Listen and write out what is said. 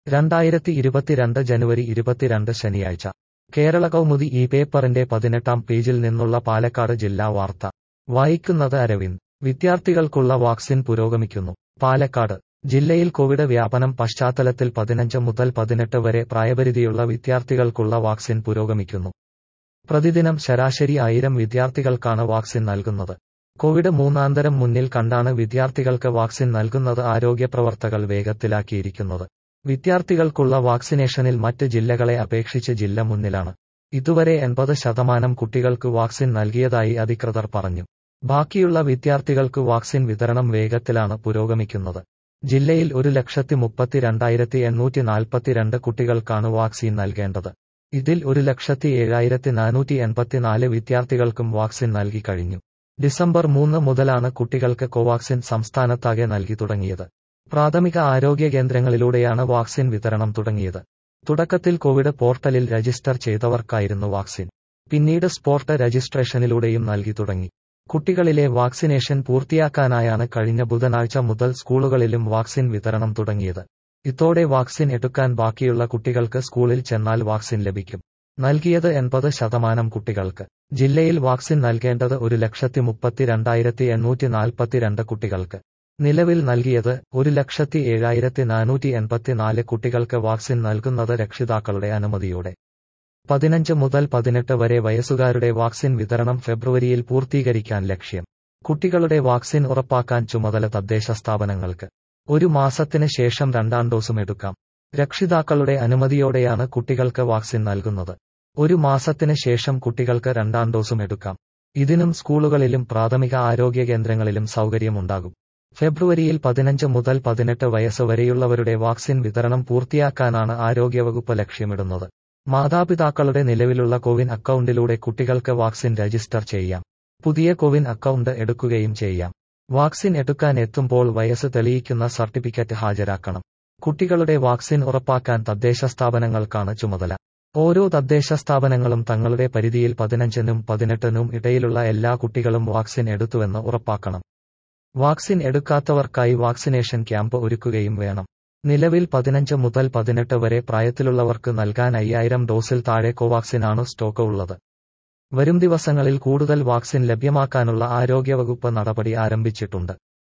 2022 ജനുവരി 22 ശനിയാഴ്ച കേരള കൗമുദി ഈ പേപ്പറിന്റെ 18-ാം പേജിൽ നിന്നുള്ള പാലക്കാട് ജില്ലാ വാർത്ത വായിക്കുന്നത് അരവിന്ദ്. വിദ്യാർത്ഥികൾക്കുള്ള വാക്സിൻ പുരോഗമിക്കുന്നു. പാലക്കാട് ജില്ലയിൽ കോവിഡ് വ്യാപനം പശ്ചാത്തലത്തിൽ 15 മുതൽ 18 വരെ പ്രായപരിധിയുള്ള വിദ്യാർത്ഥികൾക്കുള്ള വാക്സിൻ പുരോഗമിക്കുന്നു. പ്രതിദിനം ശരാശരി 1000 വിദ്യാർത്ഥികൾക്കാണ് വാക്സിൻ നൽകുന്നത്. കോവിഡ് മൂന്നാന്തരം മുന്നിൽ കണ്ടാണ് വിദ്യാർത്ഥികൾക്ക് വാക്സിൻ നൽകുന്നത് ആരോഗ്യപ്രവർത്തകർ വേഗത്തിലാക്കിയിരിക്കുന്നത്. വിദ്യാർത്ഥികൾക്കുള്ള വാക്സിനേഷനിൽ മറ്റ് ജില്ലകളെ അപേക്ഷിച്ച് ജില്ല മുന്നിലാണ്. ഇതുവരെ 80% കുട്ടികൾക്ക് വാക്സിൻ നൽകിയതായി അധികൃതർ പറഞ്ഞു. ബാക്കിയുള്ള വിദ്യാർത്ഥികൾക്ക് വാക്സിൻ വിതരണം വേഗത്തിലാണ് പുരോഗമിക്കുന്നത്. ജില്ലയിൽ 1,32,842 കുട്ടികൾക്കാണ് വാക്സിൻ നൽകേണ്ടത്. ഇതിൽ 1,07,484 വിദ്യാർത്ഥികൾക്കും വാക്സിൻ നൽകി കഴിഞ്ഞു. ഡിസംബർ 3 മുതലാണ് കുട്ടികൾക്ക് കോവാക്സിൻ സംസ്ഥാനത്താകെ നൽകി തുടങ്ങിയത്. പ്രാഥമിക ആരോഗ്യ കേന്ദ്രങ്ങളിലൂടെയാണ് വാക്സിൻ വിതരണം തുടങ്ങിയത്. തുടക്കത്തിൽ കോവിഡ് പോർട്ടലിൽ രജിസ്റ്റർ ചെയ്തവർക്കായിരുന്നു വാക്സിൻ. പിന്നീട് സ്പോട്ട് രജിസ്ട്രേഷനിലൂടെയും നൽകി തുടങ്ങി. കുട്ടികളിലെ വാക്സിനേഷൻ പൂർത്തിയാക്കാനായാണ് കഴിഞ്ഞ ബുധനാഴ്ച മുതൽ സ്കൂളുകളിലും വാക്സിൻ വിതരണം തുടങ്ങിയത്. ഇതോടെ വാക്സിൻ എടുക്കാൻ ബാക്കിയുള്ള കുട്ടികൾക്ക് സ്കൂളിൽ ചെന്നാൽ വാക്സിൻ ലഭിക്കും. നൽകിയത് 80% കുട്ടികൾക്ക്. ജില്ലയിൽ വാക്സിൻ നൽകേണ്ടത് 1,32,842 കുട്ടികൾക്ക്. നിലവിൽ നൽകിയത് 1,07,484 കുട്ടികൾക്ക്. വാക്സിൻ നൽകുന്നത് രക്ഷിതാക്കളുടെ അനുമതിയോടെ. 15 മുതൽ 18 വരെ വയസ്സുകാരുടെ വാക്സിൻ വിതരണം ഫെബ്രുവരിയിൽ പൂർത്തീകരിക്കാൻ ലക്ഷ്യം. കുട്ടികളുടെ വാക്സിൻ ഉറപ്പാക്കാൻ ചുമതല തദ്ദേശ സ്ഥാപനങ്ങൾക്ക്. 1 മാസത്തിന് ശേഷം 2ാം ഡോസും എടുക്കാം. രക്ഷിതാക്കളുടെ അനുമതിയോടെയാണ് കുട്ടികൾക്ക് വാക്സിൻ നൽകുന്നത്. 1 മാസത്തിന് ശേഷം കുട്ടികൾക്ക് 2ാം ഡോസും എടുക്കാം. ഇതിനും സ്കൂളുകളിലും പ്രാഥമിക ആരോഗ്യ കേന്ദ്രങ്ങളിലും സൗകര്യമുണ്ടാകും. ഫെബ്രുവരിയിൽ 15 മുതൽ 18 വയസ്സ് വരെയുള്ളവരുടെ വാക്സിൻ വിതരണം പൂർത്തിയാക്കാനാണ് ആരോഗ്യവകുപ്പ് ലക്ഷ്യമിടുന്നത്. മാതാപിതാക്കളുടെ നിലവിലുള്ള കോവിൻ അക്കൗണ്ടിലൂടെ കുട്ടികൾക്ക് വാക്സിൻ രജിസ്റ്റർ ചെയ്യാം. പുതിയ കോവിൻ അക്കൗണ്ട് എടുക്കുകയും ചെയ്യാം. വാക്സിൻ എടുക്കാൻ എത്തുമ്പോൾ വയസ്സ് തെളിയിക്കുന്ന സർട്ടിഫിക്കറ്റ് ഹാജരാക്കണം. കുട്ടികളുടെ വാക്സിൻ ഉറപ്പാക്കാൻ തദ്ദേശ സ്ഥാപനങ്ങൾക്കാണ് ചുമതല. ഓരോ തദ്ദേശ സ്ഥാപനങ്ങളും തങ്ങളുടെ പരിധിയിൽ 15-നും 18-നും ഇടയിലുള്ള എല്ലാ കുട്ടികളും വാക്സിൻ എടുത്തുവെന്ന് ഉറപ്പാക്കണം. വാക്സിൻ എടുക്കാത്തവർക്കായി വാക്സിനേഷൻ ക്യാമ്പ് ഒരുക്കുകയും വേണം. നിലവിൽ 15 മുതൽ 18 വരെ പ്രായത്തിലുള്ളവർക്ക് നൽകാൻ 5000 ഡോസിൽ താഴെ കോവാക്സിനാണ് സ്റ്റോക്ക് ഉള്ളത്. വരും ദിവസങ്ങളിൽ കൂടുതൽ വാക്സിൻ ലഭ്യമാക്കാനുള്ള ആരോഗ്യവകുപ്പ് നടപടി ആരംഭിച്ചിട്ടുണ്ട്.